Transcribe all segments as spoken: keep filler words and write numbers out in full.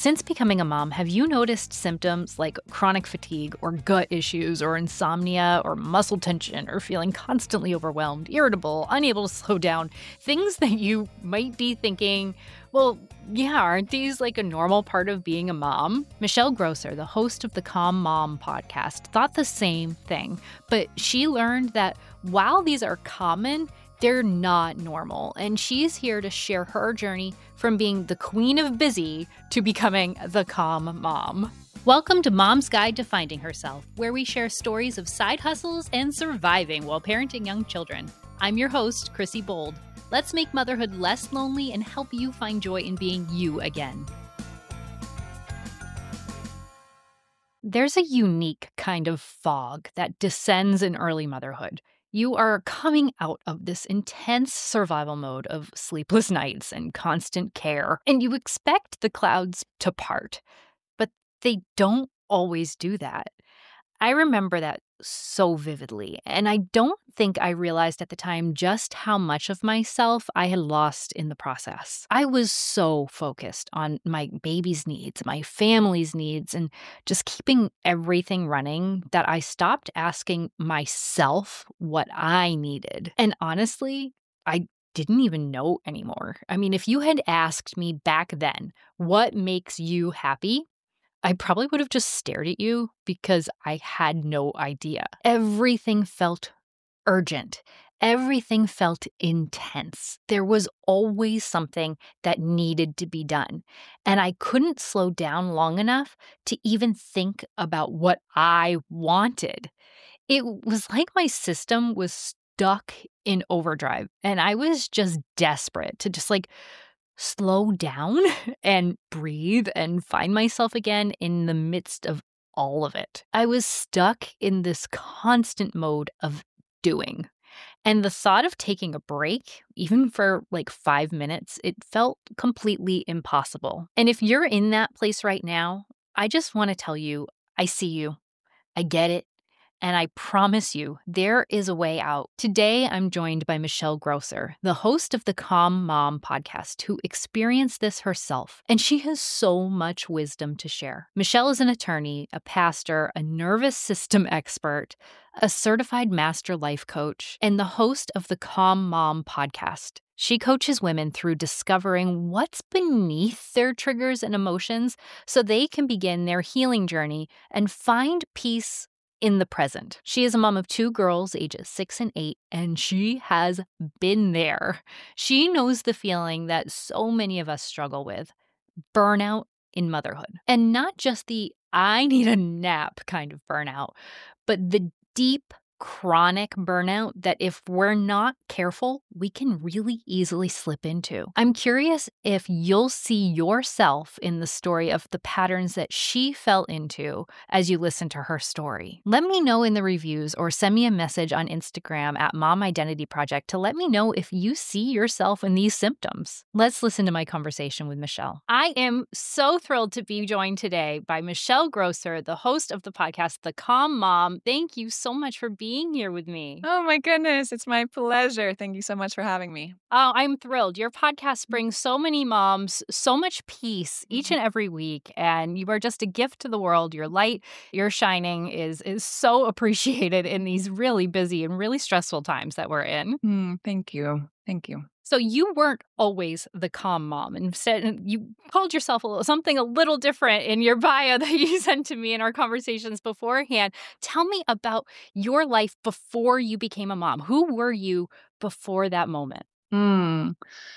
Since becoming a mom, have you noticed symptoms like chronic fatigue or gut issues or insomnia or muscle tension or feeling constantly overwhelmed, irritable, unable to slow down? Things that you might be thinking, well, yeah, aren't these like a normal part of being a mom? Michelle Grosser, the host of the Calm Mom podcast, thought the same thing, but she learned that while these are common, they're not normal, and she's here to share her journey from being the queen of busy to becoming the calm mom. Welcome to Mom's Guide to Finding Herself, where we share stories of side hustles and surviving while parenting young children. I'm your host, Chrissy Bold. Let's make motherhood less lonely and help you find joy in being you again. There's a unique kind of fog that descends in early motherhood. You are coming out of this intense survival mode of sleepless nights and constant care, and you expect the clouds to part, but they don't always do that. I remember that so vividly, and I don't think I realized at the time just how much of myself I had lost in the process. I was so focused on my baby's needs, my family's needs, and just keeping everything running that I stopped asking myself what I needed. And honestly, I didn't even know anymore. I mean, if you had asked me back then, what makes you happy? I probably would have just stared at you because I had no idea. Everything felt urgent. Everything felt intense. There was always something that needed to be done. And I couldn't slow down long enough to even think about what I wanted. It was like my system was stuck in overdrive, and I was just desperate to just like slow down and breathe and find myself again in the midst of all of it. I was stuck in this constant mode of doing. And the thought of taking a break, even for like five minutes, it felt completely impossible. And if you're in that place right now, I just want to tell you, I see you. I get it. And I promise you, there is a way out. Today, I'm joined by Michelle Grosser, the host of the Calm Mom podcast, who experienced this herself. And she has so much wisdom to share. Michelle is an attorney, a pastor, a nervous system expert, a certified master life coach, and the host of the Calm Mom podcast. She coaches women through discovering what's beneath their triggers and emotions so they can begin their healing journey and find peace in the present. She is a mom of two girls, ages six and eight, and she has been there. She knows the feeling that so many of us struggle with, burnout in motherhood. And not just the I need a nap kind of burnout, but the deep, chronic burnout that if we're not careful, we can really easily slip into. I'm curious if you'll see yourself in the story of the patterns that she fell into as you listen to her story. Let me know in the reviews or send me a message on Instagram at Mom Identity Project to let me know if you see yourself in these symptoms. Let's listen to my conversation with Michelle. I am so thrilled to be joined today by Michelle Grosser, the host of the podcast, The Calm Mom. Thank you so much for being being here with me. Oh my goodness, it's my pleasure. Thank you so much for having me. Oh, I'm thrilled. Your podcast brings so many moms so much peace each and every week, and you are just a gift to the world. Your light, your shining is is so appreciated in these really busy and really stressful times that we're in. Mm, thank you. Thank you. So you weren't always the calm mom. Instead, you called yourself a little, something a little different in your bio that you sent to me in our conversations beforehand. Tell me about your life before you became a mom. Who were you before that moment? Mm.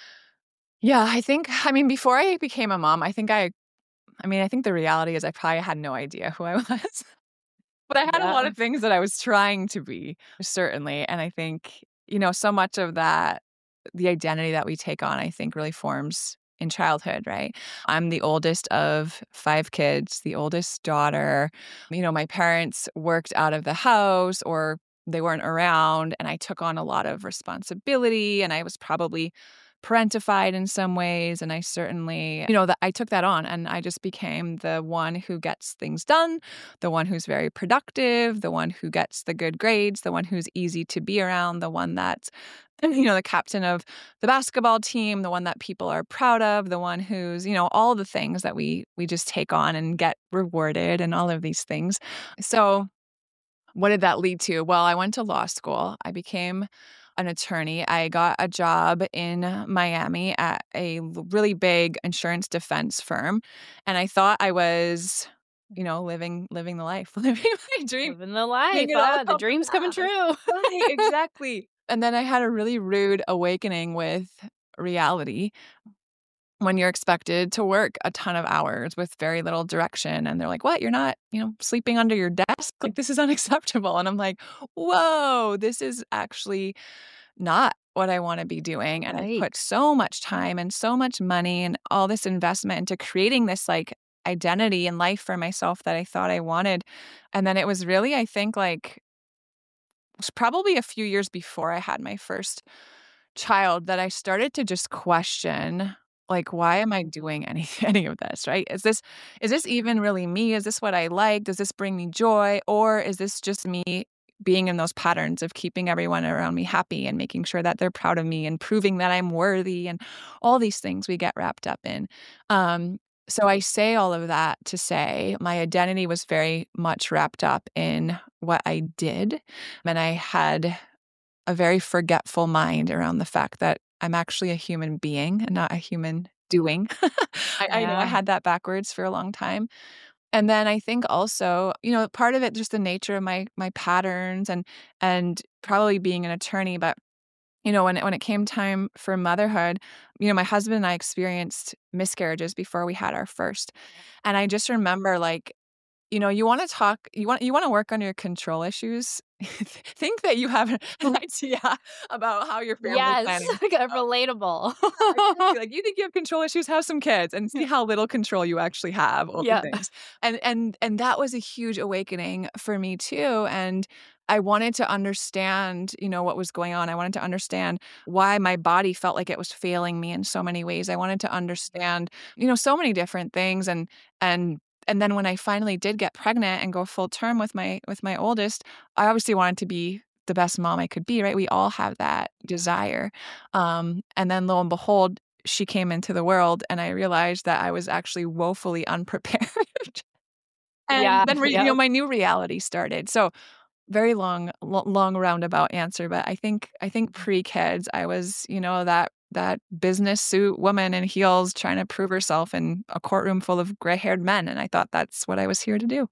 Yeah, I think, I mean, before I became a mom, I think I, I mean, I think the reality is I probably had no idea who I was. But I had yeah. a lot of things that I was trying to be, certainly. And I think, you know, so much of that, the identity that we take on, I think, really forms in childhood, right? I'm the oldest of five kids, the oldest daughter. You know, my parents worked out of the house or they weren't around, and I took on a lot of responsibility, and I was probably parentified in some ways. And I certainly, you know, that I took that on, and I just became the one who gets things done, the one who's very productive, the one who gets the good grades, the one who's easy to be around, the one that's you know, the captain of the basketball team, the one that people are proud of, the one who's, you know, all the things that we we just take on and get rewarded and all of these things. So what did that lead to? Well, I went to law school. I became an attorney. I got a job in Miami at a l- really big insurance defense firm, and I thought I was, you know, living living the life, living my dream, Living the seeing life, it all ah, the come to dream's coming pass. true. Right, exactly. And then I had a really rude awakening with reality when you're expected to work a ton of hours with very little direction. And they're like, what? You're not, you know, sleeping under your desk? Like, this is unacceptable. And I'm like, whoa, this is actually not what I want to be doing. And I've Right. put so much time and so much money and all this investment into creating this like identity and life for myself that I thought I wanted. And then it was really, I think, like was probably a few years before I had my first child that I started to just question, like, why am I doing any any of this, right? Is this is this even really me? Is this what I like? Does this bring me joy? Or is this just me being in those patterns of keeping everyone around me happy and making sure that they're proud of me and proving that I'm worthy and all these things we get wrapped up in. Um, so I say all of that to say my identity was very much wrapped up in what I did, and I had a very forgetful mind around the fact that I'm actually a human being and not a human doing. I I know I Yeah. had that backwards for a long time. And then I think also, you know, part of it just the nature of my my patterns and and probably being an attorney, but you know, when it when it came time for motherhood, you know, my husband and I experienced miscarriages before we had our first. And I just remember like you know, you wanna talk you want you wanna work on your control issues. Think that you have an idea about how your family Yes, planning is get gonna go. relatable. Yeah, exactly, like, you think you have control issues, have some kids and see how little control you actually have over Yeah. things. And and and that was a huge awakening for me too, and I wanted to understand, you know, what was going on. I wanted to understand why my body felt like it was failing me in so many ways. I wanted to understand, you know, so many different things and and and then when I finally did get pregnant and go full term with my with my oldest, I obviously wanted to be the best mom I could be, right? We all have that desire. Um, and then lo and behold, she came into the world and I realized that I was actually woefully unprepared. And Yeah, then re you know, yep. my new reality started. So, very long lo long roundabout answer, but I think I think pre-kids, I was, you know, that that business suit woman in heels trying to prove herself in a courtroom full of gray-haired men, and I thought that's what I was here to do.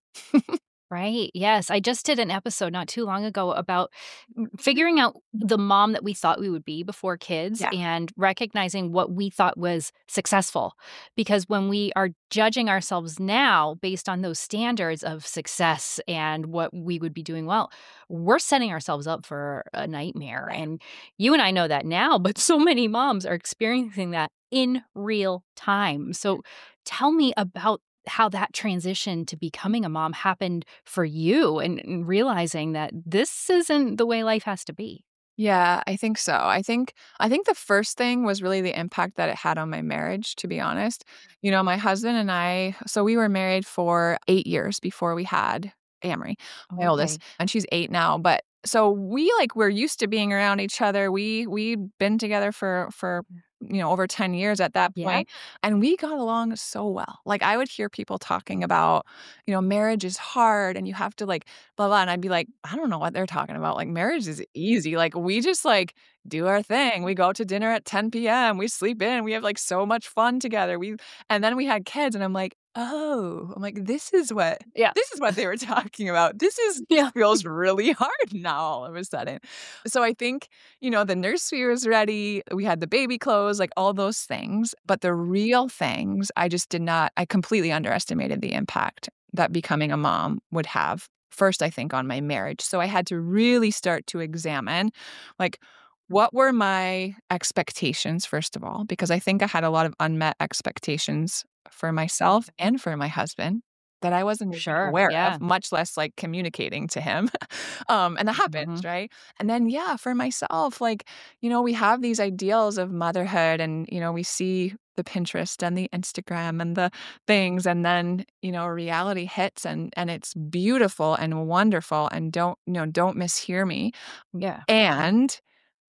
Right, yes, I just did an episode not too long ago about figuring out the mom that we thought we would be before kids Yeah. and recognizing what we thought was successful. Because when we are judging ourselves now based on those standards of success and what we would be doing well, we're setting ourselves up for a nightmare. Right. And you and I know that now, but so many moms are experiencing that in real time. So tell me about how that transition to becoming a mom happened for you and, and realizing that this isn't the way life has to be. Yeah, I think so. I think I think the first thing was really the impact that it had on my marriage, to be honest. You know, my husband and I so we were married for eight years before we had Amory, my oldest, Okay. and she's eight now, but so we, like, we're used to being around each other. We we'd been together for for, you know, over ten years at that Yeah. point, and we got along so well. Like, I would hear people talking about, you know, marriage is hard and you have to, like, blah, blah, and I'd be like, "I don't know what they're talking about, like, marriage is easy, like, we just, like, do our thing, we go to dinner at ten p m, we sleep in, we have, like, so much fun together, we" and then we had kids, and I'm like, "Oh," I'm like, "This is what Yeah. this is what they were talking about, this is Yeah. feels really hard now all of a sudden." So I think, you know, the nursery was ready, we had the baby clothes, like, all those things, but the real things, I just did not I completely underestimated the impact that becoming a mom would have. First, I think, on my marriage. So I had to really start to examine, like, what were my expectations, first of all, because I think I had a lot of unmet expectations for myself and for my husband that I wasn't even Sure. aware Yeah. of, much less, like, communicating to him. Um, and that happens, Mhm. right? And then, yeah, for myself, like, you know, we have these ideals of motherhood and, you know, we see the Pinterest and the Instagram and the things, and then, you know, reality hits and and it's beautiful and wonderful, and don't, you know, don't mishear me. Yeah. And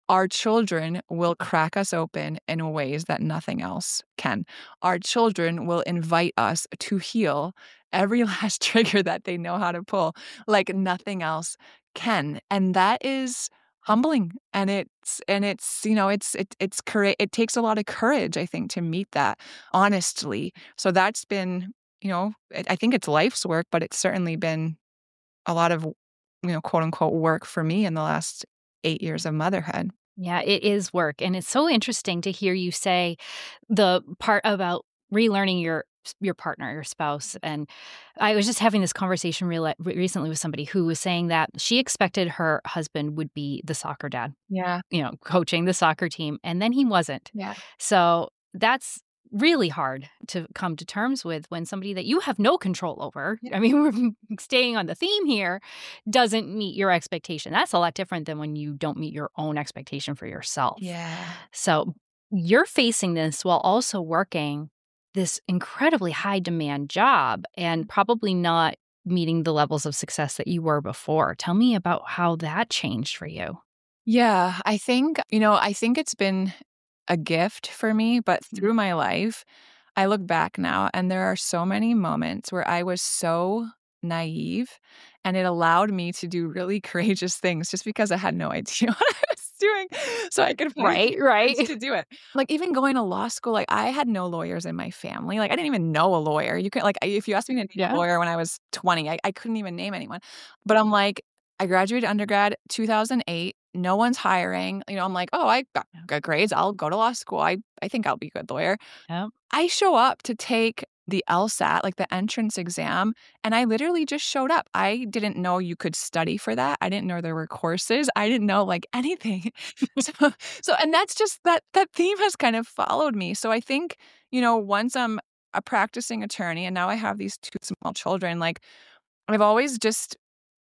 Our children will crack us open in ways that nothing else can. Our children will invite us to heal every last trigger that they know how to pull like nothing else can. And that is humbling. And it's and it's, you know, it's it, it's courage. It takes a lot of courage, I think, to meet that honestly. So that's been, you know, I I think it's life's work, but it's certainly been a lot of, you know, quote unquote work for me in the last eight years of motherhood. Yeah, it is work. And it's so interesting to hear you say the part about relearning your your partner, your spouse. And I was just having this conversation real, recently with somebody who was saying that she expected her husband would be the soccer dad, Yeah. you know, coaching the soccer team, and then he wasn't. Yeah. So that's really hard to come to terms with when somebody that you have no control over, I mean, we're staying on the theme here, doesn't meet your expectation. That's a lot different than when you don't meet your own expectation for yourself. Yeah. So you're facing this while also working this incredibly high demand job and probably not meeting the levels of success that you were before. Tell me about how that changed for you. Yeah, I think, you know, I think it's been a gift for me, but through my life, I look back now and there are so many moments where I was so naive and it allowed me to do really courageous things just because I had no idea what I was doing. So I could find Right, the right. courage to do it. Like even going to law school, like I had no lawyers in my family. Like I didn't even know a lawyer. You could like I- if you asked me to name a Yeah. lawyer when I was twenty, I, I couldn't even name anyone. But I'm like, I graduated undergrad two thousand eight. No one's hiring. You know, I'm like, oh, I got good grades. I'll go to law school. I, I think I'll be a good lawyer. Yep. I show up to take the LSAT, like the entrance exam, and I literally just showed up. I didn't know you could study for that. I didn't know there were courses. I didn't know like anything. so, so, and that's just that that theme has kind of followed me. So I think, you know, once I'm a practicing attorney and now I have these two small children, like I've always just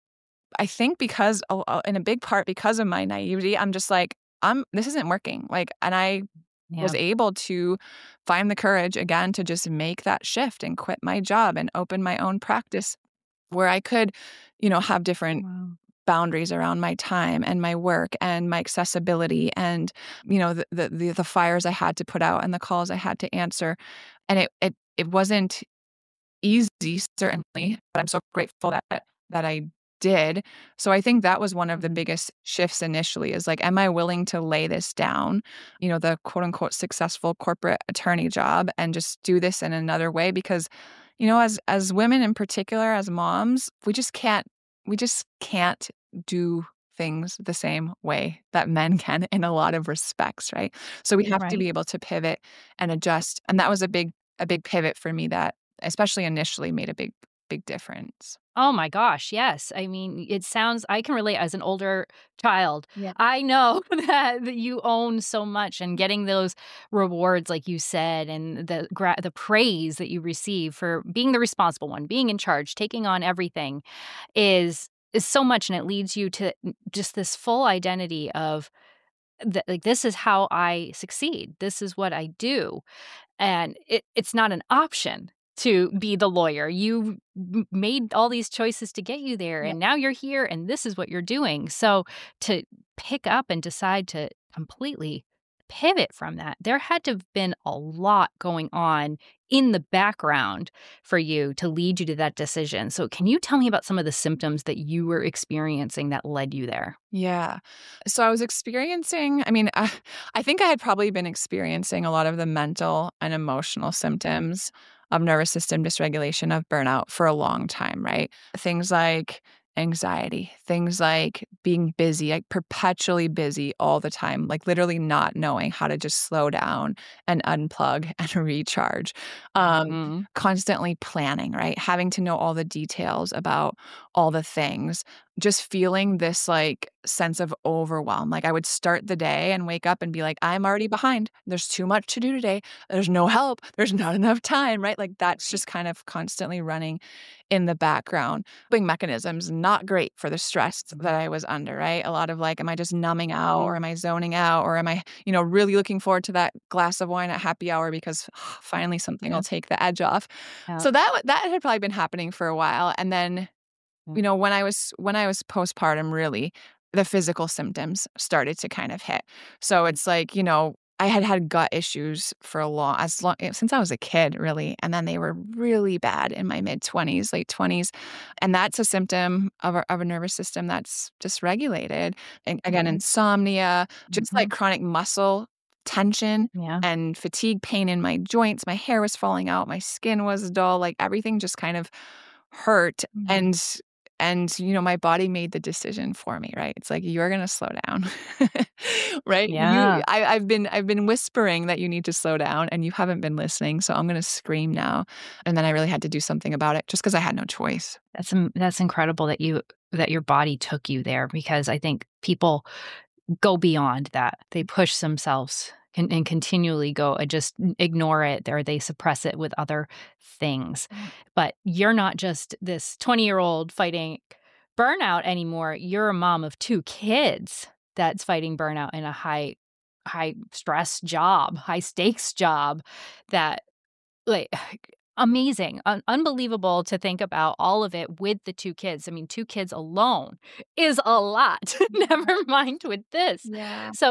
I think because a uh, in a big part because of my naivety, I'm just like, I'm this isn't working, like, and I was Yeah. able to find the courage again to just make that shift and quit my job and open my own practice where I could, you know, have different Wow. boundaries around my time and my work and my accessibility and, you know, the the the the fires I had to put out and the calls I had to answer. And it it it wasn't easy, certainly, but I'm so grateful that that I did. So I think that was one of the Mhm. biggest shifts initially is like, am I willing to lay this down, you know, the quote unquote successful corporate attorney job and just do this in another way? Because, you know, as as women in particular, as moms, we just can't we just can't do things the same way that men can in a lot of respects, right? So we have to Right. be able to pivot and adjust. And that was a big a big pivot for me that especially initially made a big big difference. Oh my gosh, yes. I mean, it sounds I can relate as an older child. Yeah. I know that, that you own so much and getting those rewards like you said and the gra- the praise that you receive for being the responsible one, being in charge, taking on everything is is so much and it leads you to just this full identity of th- like this is how I succeed. This is what I do. And it it's not an option to be the lawyer. You m made all these choices to get you there, Yeah. and now you're here, and this is what you're doing. So to pick up and decide to completely pivot from that, there had to have been a lot going on in the background for you to lead you to that decision. So can you tell me about some of the symptoms that you were experiencing that led you there? Yeah. So I was experiencing, I mean, I, I think I had probably been experiencing a lot of the mental and emotional symptoms of nervous system dysregulation, of burnout for a long time, right? Things like anxiety, things like being busy, like perpetually busy all the time, like literally not knowing how to just slow down and unplug and recharge. Um, Mhm. constantly planning, right? Having to know all the details about all the things, just feeling this like sense of overwhelm. Like I would start the day and wake up and be like, I'm already behind. There's too much to do today. There's no help. There's not enough time, right? Like that's just kind of constantly running in the background. Coping mechanisms, not great for the stress that I was under, right? A lot of like, am I just numbing out or am I zoning out or am I, you know, really looking forward to that glass of wine at happy hour because finally something will Yeah. take the edge off. Yeah. So that that had probably been happening for a while. And then, Yeah. you know, when I was when I was postpartum, really, the physical symptoms started to kind of hit. So it's like, you know, I had had gut issues for a long as long since I was a kid, really, and then they were really bad in my mid-twenties, late twenties, and that's a symptom of a of a nervous system that's dysregulated. And again, insomnia, just like Mhm. chronic muscle tension Yeah. and fatigue, pain in my joints, my hair was falling out, my skin was dull, like everything just kind of hurt. Mhm. And and, you know, my body made the decision for me, right? It's like, "You're gonna slow down." Right? You Yeah. I I've been I've been whispering that you need to slow down, and you haven't been listening, so I'm gonna scream now. And then I really had to do something about it just 'cause I had no choice. That's im that's incredible that you that your body took you there because I think people go beyond that. They push themselves and and continually go and just n ignore it or they suppress it with other things. But you're not just this twenty-year-old fighting burnout anymore. You're a mom of two kids that's fighting burnout in a high high stress job, high stakes job that, like, amazing, un unbelievable to think about all of it with the two kids. I mean, two kids alone is a lot, never mind with this. Yeah. So,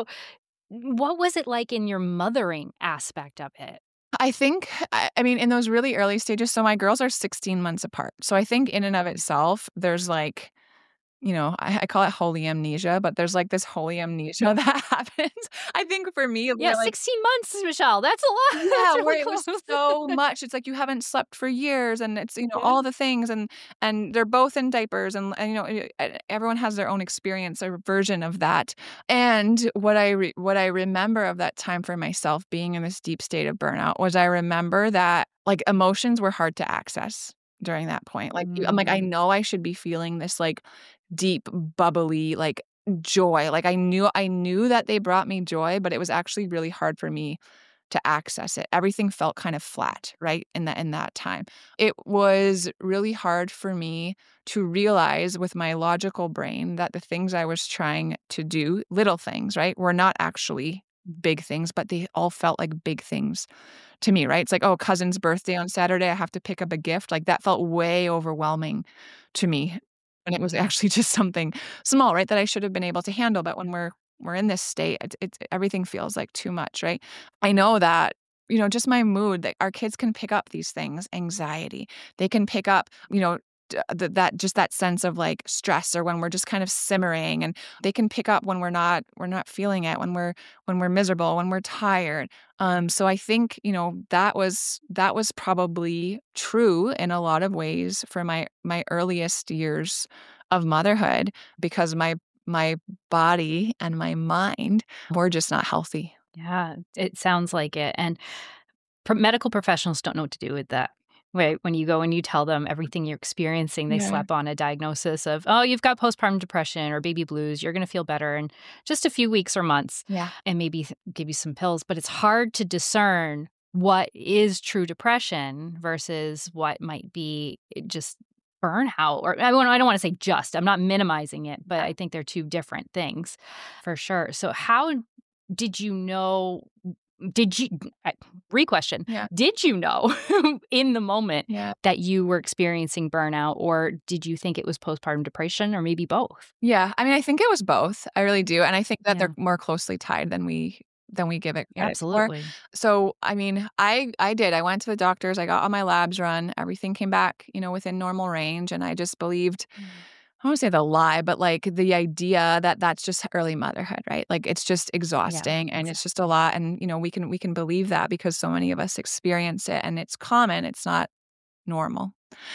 what was it like in your mothering aspect of it? I think I I mean, in those really early stages so my girls are sixteen months apart. So I think in and of itself, there's like, you know, I I call it holy amnesia, but there's like this holy amnesia that happens. I think for me, Yeah, we're like sixteen months, Michelle, that's a lot. Yeah, That's where really it was close. so much. It's like you haven't slept for years, and it's, you know, Yeah. all the things, and and they're both in diapers, and and, you know, e e everyone has their own experience or version of that. And what I re what I remember of that time for myself being in this deep state of burnout was I remember that, like, emotions were hard to access during that point. Like, you I'm like, "I Mm. know I should be feeling this, like, deep, bubbly, like, joy." Like, I knew I knew that they brought me joy, but it was actually really hard for me to access it. Everything felt kind of flat, right, in that in that time. It was really hard for me to realize with my logical brain that the things I was trying to do, little things, right, were not actually big things, but they all felt like big things to me, right? It's like, "Oh, cousin's birthday on Saturday, I have to pick up a gift." Like, that felt way overwhelming to me, and it was actually just something small, right, that I should have been able to handle, but when we're we're in this state, it's it's everything feels like too much, right? I know that, you know, just my mood, that our kids can pick up these things, anxiety. They can pick up, you know, d th that just that sense of, like, stress or when we're just kind of simmering, and they can pick up when we're not we're not feeling it, when we're when we're miserable, when we're tired. Um, so I think, you know, that was that was probably true in a lot of ways for my my earliest years of motherhood because my my body and my mind were just not healthy. Yeah, it sounds like it, and pro medical professionals don't know what to do with that. Right, when you go and you tell them everything you're experiencing, they Yeah. slap on a diagnosis of, "Oh, you've got postpartum depression or baby blues, you're gonna feel better in just a few weeks or months," Yeah. and maybe th give you some pills, but it's hard to discern what is true depression versus what might be, eh, just burnout, or I don't I don't wanna say just, I'm not minimizing it, but Yeah. I think they're two different things for sure. So how did you know did you uh, re-question, Yeah. did you know in the moment Yeah. that you were experiencing burnout, or did you think it was postpartum depression, or maybe both? Yeah, I mean, I think it was both, I really do, and I think that they're Yeah. more closely tied than we than we give it credit for. Absolutely. So, I mean, I I did, I went to the doctors, I got all my labs run, everything came back, you know, within normal range, and I just believed Mm. I don't wanna say the lie, but, like, the idea that that's just early motherhood, right? Like, it's just Yeah, exhausting, and it's just a exactly. lot, and, you know, we can we can believe that because so many of us experience it, and it's common, it's not normal.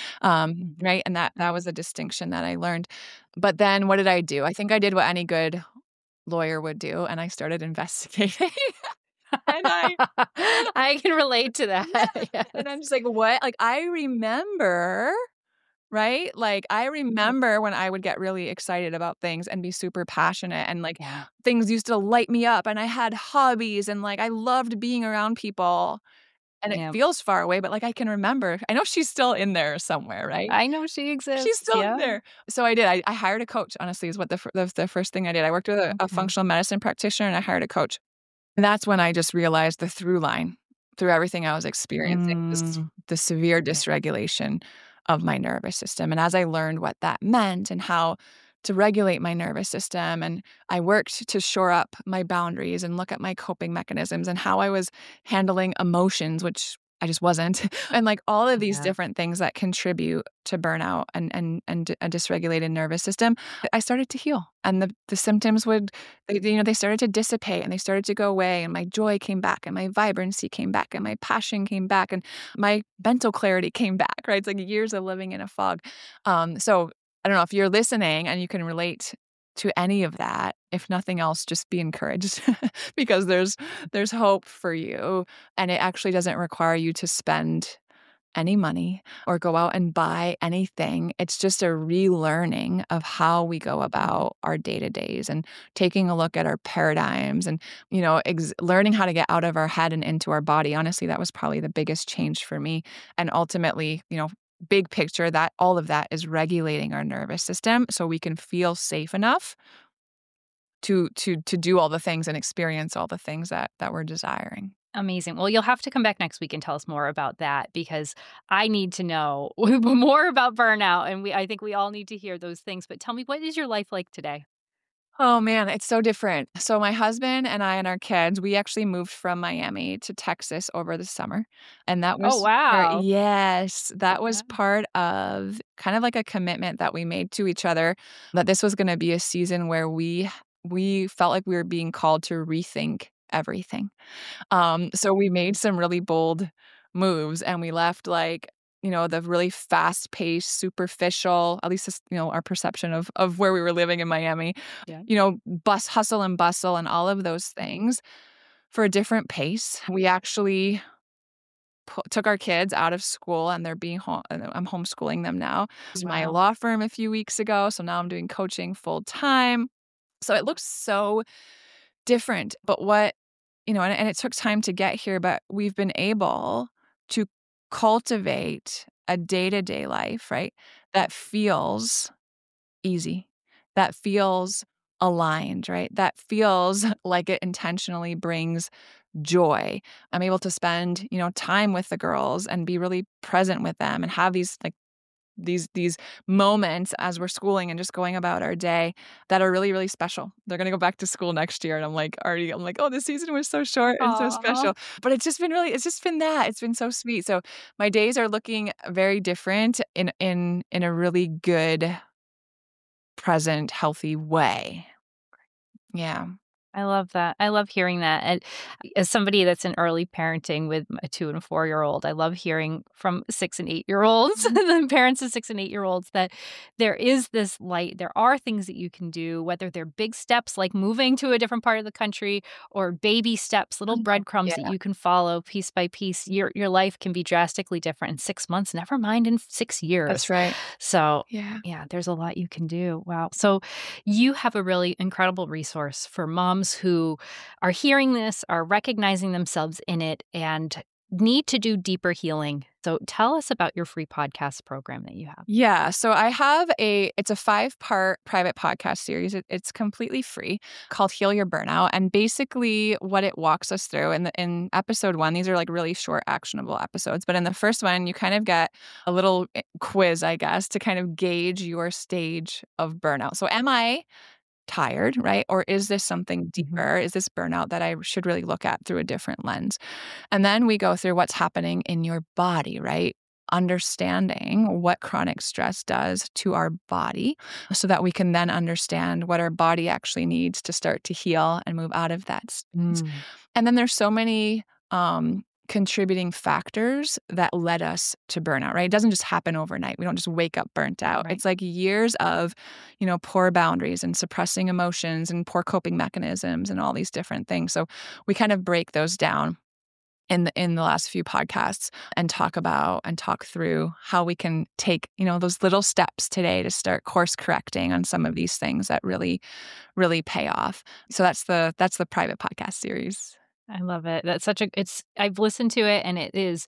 Um, Mhm. right? And that that was a distinction that I learned. But then what did I do? I think I did what any good lawyer would do, and I started investigating. And I I can relate to Yeah, that, and I'm yes. just like, "What?" Like, I remember, right? Like, I remember when I would get really excited about things and be super passionate, and, like, Yeah. things used to light me up, and I had hobbies, and, like, I loved being around people, and it Yep. feels far away, but, like, I can remember. I know she's still in there somewhere, right? I know she She's exists, still in yeah. there. So I did, I I hired a coach, honestly, is what the fir the the first thing I did. I worked with a a Okay. functional medicine practitioner, and I hired a coach. And that's when I just realized the through line through everything I was experiencing was Mm. the severe Yeah. dysregulation of my nervous system, and as I learned what that meant and how to regulate my nervous system. And I worked to shore up my boundaries and look at my coping mechanisms and how I was handling emotions, which I just wasn't. And like all of these Yeah. different things that contribute to burnout and and and a dysregulated nervous system, I started to heal. And the the symptoms would, they, you know, they started to dissipate and they started to go away. And my joy came back and my vibrancy came back and my passion came back and my mental clarity came back, right? It's like years of living in a fog. Um, so I don't know if you're listening and you can relate to any of that. If nothing else, just be encouraged because there's there's hope for you, and it actually doesn't require you to spend any money or go out and buy anything. It's just a relearning of how we go about our day-to-days and taking a look at our paradigms and, you know, ex- learning how to get out of our head and into our body. Honestly, that was probably the biggest change for me. And ultimately, you know, big picture, that all of that is regulating our nervous system so we can feel safe enough to to to do all the things and experience all the things that that we're desiring. Amazing. Well, you'll have to come back next week and tell us more about that because I need to know more about burnout, and we I think we all need to hear those things. But tell me, what is your life like today? Oh man, it's so different. So my husband and I and our kids, we actually moved from Miami to Texas over the summer. And that Oh, was part, wow. yes, that was Yeah. part of kind of like a commitment that we made to each other that this was going to be a season where we we felt like we were being called to rethink everything. Um, so we made some really bold moves and we left like, you know, the really fast-paced, superficial, at least this, you know, our perception of of where we were living in Miami, Yeah. you know, bus hustle and bustle and all of those things for a different pace. We actually pu- took our kids out of school and they're being home. I'm homeschooling them now. This is my Wow. law firm a few weeks ago, so now I'm doing coaching full time. So it looks so different. But what, you know, and, and it took time to get here, but we've been able to cultivate a day-to-day life, right? That feels easy, that feels aligned, right? That feels like it intentionally brings joy. I'm able to spend, you know, time with the girls and be really present with them and have these like these these moments as we're schooling and just going about our day that are really, really special. They're gonna go back to school next year, and I'm like already I'm like, "Oh, this season was so short and so Aw. special." But it's just been really it's just been that. It's been so sweet. So my days are looking very different in in in a really good, present, healthy way. Yeah. I love that. I love hearing that. And as somebody that's in early parenting with a two and a four year old, I love hearing from six and eight year olds, the parents of six and eight year olds, that there is this light. There are things that you can do, whether they're big steps like moving to a different part of the country or baby steps, little breadcrumbs that Yeah, you can follow piece by piece. Your your life can be drastically different in six months, never mind in six years. that's right. So Yeah. yeah, there's a lot you can do. Wow. So you have a really incredible resource for moms who are hearing this, are recognizing themselves in it, and need to do deeper healing. So tell us about your free podcast program that you have. Yeah, so I have a it's a five-part private podcast series. It, it's completely free called Heal Your Burnout. And basically what it walks us through in the in episode one, these are like really short, actionable episodes. But in the first one, you kind of get a little eh, quiz, I guess, to kind of gauge your stage of burnout. So am I tired, right? Or is this something Mhm. deeper? Is this burnout that I should really look at through a different lens? And then we go through what's happening in your body, right? Understanding what chronic stress does to our body so that we can then understand what our body actually needs to start to heal and move out of that space. Mm. And then there's so many um, contributing factors that led us to burnout, right? It doesn't just happen overnight. We don't just wake up burnt out. Right. It's like years of, you know, poor boundaries and suppressing emotions and poor coping mechanisms and all these different things. So we kind of break those down in the in the last few podcasts and talk about and talk through how we can take, you know, those little steps today to start course correcting on some of these things that really, really pay off. So that's the that's the private podcast series. I love it. That's such a it's I've listened to it and it is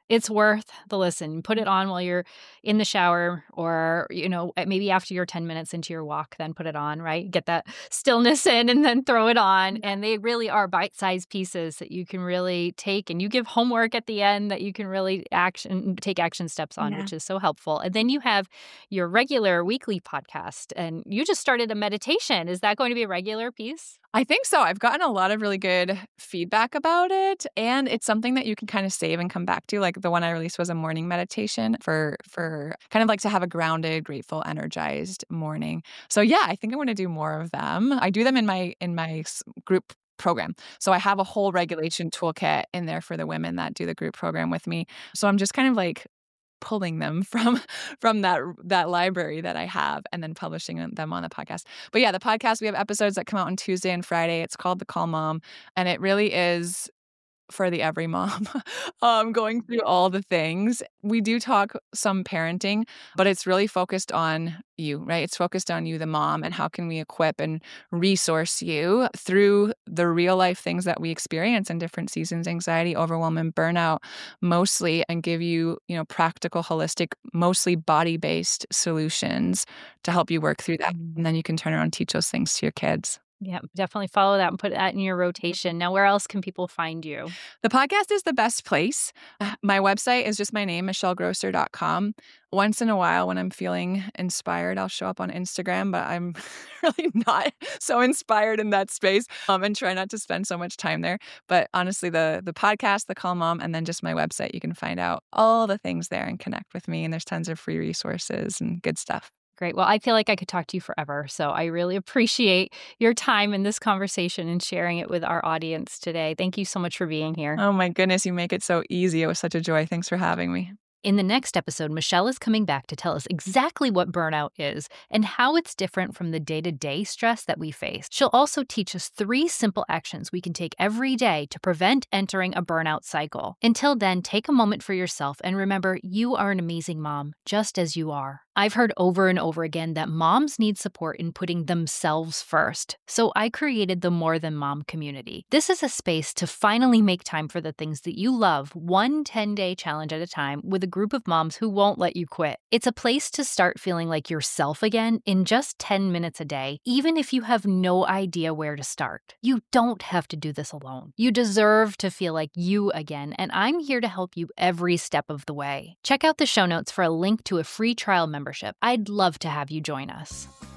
It's worth the listen. Put it on while you're in the shower or, you know, maybe after you're ten minutes into your walk, then put it on, right? Get that stillness in and then throw it on. Yeah. And they really are bite-sized pieces that you can really take, and you give homework at the end that you can really action take action steps on, Yeah. which is so helpful. And then you have your regular weekly podcast, and you just started a meditation. Is that going to be a regular piece? I think so. I've gotten a lot of really good feedback about it, and it's something that you can kind of save and come back to. Like the one I released was a morning meditation for for kind of like to have a grounded, grateful, energized morning. So yeah, I think I want to do more of them. I do them in my in my s- group program. So I have a whole regulation toolkit in there for the women that do the group program with me. So I'm just kind of like pulling them from from that that library that I have and then publishing them on the podcast. But yeah, the podcast, we have episodes that come out on Tuesday and Friday. It's called The Calm Mom, and it really is for the every mom, um, going through all the things. We do talk some parenting, but it's really focused on you, right? It's focused on you, the mom, and how can we equip and resource you through the real life things that we experience in different seasons, anxiety, overwhelm, and burnout mostly, and give you, you know, practical, holistic, mostly body-based solutions to help you work through that. And then you can turn around and teach those things to your kids. Yeah, definitely follow that and put that in your rotation. Now, where else can people find you? The podcast is the best place. Uh, My website is just my name, michelle grosser dot com. Once in a while, when I'm feeling inspired, I'll show up on Instagram, but I'm really not so inspired in that space, um, and try not to spend so much time there. But honestly, the the podcast, The Calm Mom, and then just my website, you can find out all the things there and connect with me. And there's tons of free resources and good stuff. Great. Well, I feel like I could talk to you forever. So I really appreciate your time in this conversation and sharing it with our audience today. Thank you so much for being here. Oh my goodness, you make it so easy. It was such a joy. Thanks for having me. In the next episode, Michelle is coming back to tell us exactly what burnout is and how it's different from the day-to-day stress that we face. She'll also teach us three simple actions we can take every day to prevent entering a burnout cycle. Until then, take a moment for yourself and remember you are an amazing mom, just as you are. I've heard over and over again that moms need support in putting themselves first. So I created the More Than Mom community. This is a space to finally make time for the things that you love, one ten-day challenge at a time with a group of moms who won't let you quit. It's a place to start feeling like yourself again in just ten minutes a day, even if you have no idea where to start. You don't have to do this alone. You deserve to feel like you again, and I'm here to help you every step of the way. Check out the show notes for a link to a free trial membership. I'd love to have you join us.